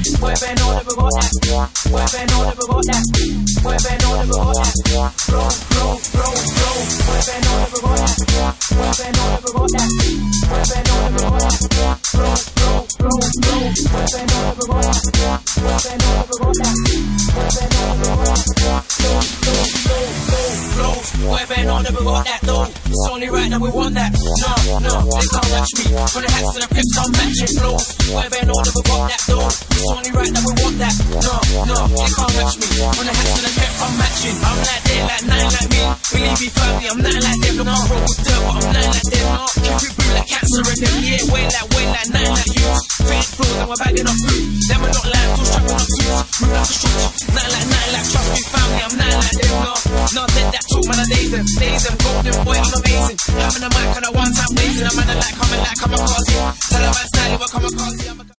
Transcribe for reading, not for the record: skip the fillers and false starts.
mueve, no never got that. Mueve, no never got that. Mueve, no never got that. Flow, flow, flow, flow. Mueve, no never got that. Mueve, no never got that. Mueve, no never got that. Flow, flow, flow, flow. Mueve, no never got that. Mueve, no never got that. Mueve, no never got that. Flow, flow, flow, flow, flow. Mueve, no never got that though. It's only right that we want that. No, they can't match me. From the hats to the pips, I'm matching flows. Mueve, no never got that though. It's only right that we want that. No, they can't match me. From the hats to the pips, I'm matching. I'm like they like nine like me. Believe me firmly, I'm not like them. Look, I'm roll with dirt, but I'm nine like them. Keep it blue like cancer in them. Yeah, way like nine like you. Fake flows and we're bagging up food. Them are not lying, still strapping up suits. Move like a shooter. Nine like trust me family, I'm nine like them. No, dead that talk, man, I daze them. Golden boy, I'm amazing. Having a mic and a one-time blazing. I'm like, I'm a cause. Tell a man style, you will come across.